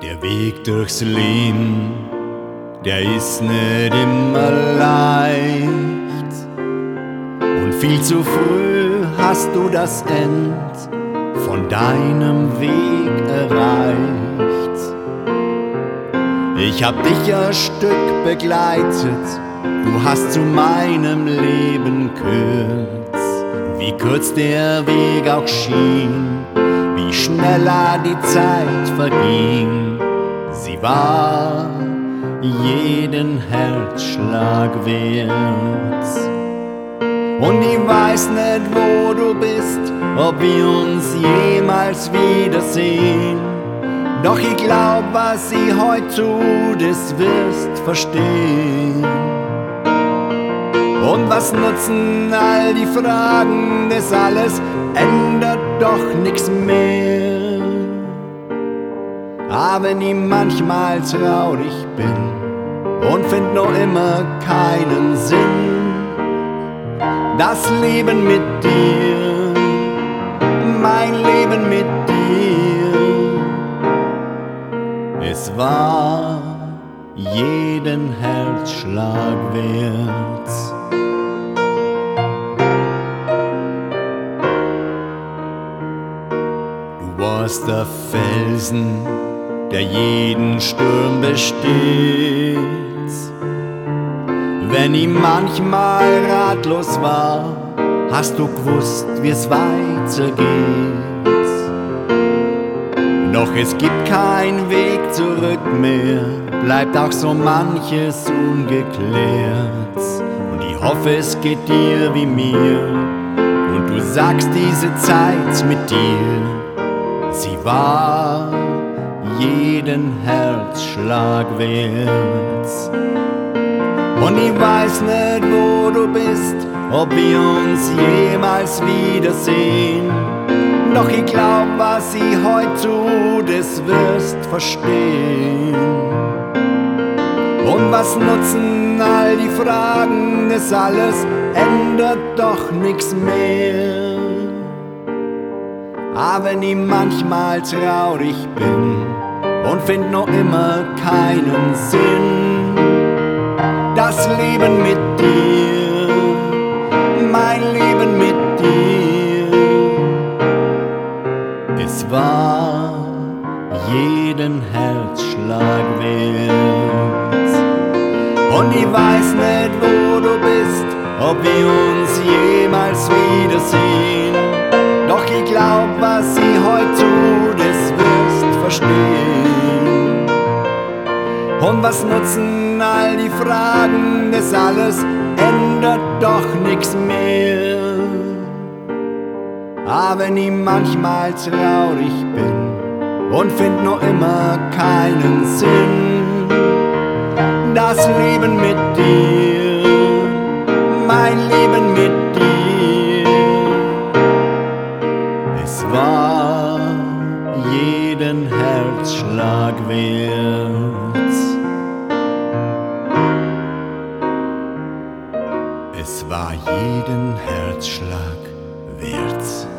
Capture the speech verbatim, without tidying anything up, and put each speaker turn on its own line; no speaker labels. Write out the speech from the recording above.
Der Weg durchs Leben, der ist nicht immer leicht. Und viel zu früh hast du das End von deinem Weg erreicht. Ich hab dich ein Stück begleitet, du hast zu meinem Leben gehört. Wie kurz der Weg auch schien, wie schneller die Zeit verging. Sie war jeden Herzschlag wert. Und ich weiß nicht, wo du bist, ob wir uns jemals wiedersehen. Doch ich glaub, was ich heute tu, das wirst verstehen. Und was nutzen all die Fragen, das alles ändert doch nix mehr. Aber wenn ich manchmal traurig bin und find noch immer keinen Sinn, das Leben mit dir, mein Leben mit dir, es war jeden Herzschlag wert. Du warst der Felsen, der jeden Sturm besteht. Wenn ich manchmal ratlos war, hast du gewusst, wie's weitergeht. Doch es gibt keinen Weg zurück mehr, bleibt auch so manches ungeklärt. Und ich hoffe, es geht dir wie mir, und du sagst, diese Zeit mit dir, sie war jeden Herzschlag wert. Und ich weiß nicht, wo du bist, ob wir uns jemals wiedersehen. Doch ich glaub, was ich heute tu, das wirst verstehen. Und was nutzen all die Fragen, das alles ändert doch nix mehr. Aber wenn ich manchmal traurig bin und find noch immer keinen Sinn, das Leben mit dir, mein Leben mit dir, es war jeden Herzschlag wert. Und ich weiß nicht, wo du bist, ob wir uns jemals wiedersehen. Doch ich glaub, was ich heute tu, das wirst verstehen. Und was nutzen all die Fragen, das alles ändert doch nix mehr. Aber wenn ich manchmal traurig bin und find noch immer keinen Sinn, das Leben mit dir, mein Leben mit dir, es war jeden Herzschlag wert. Es war jeden Herzschlag wert.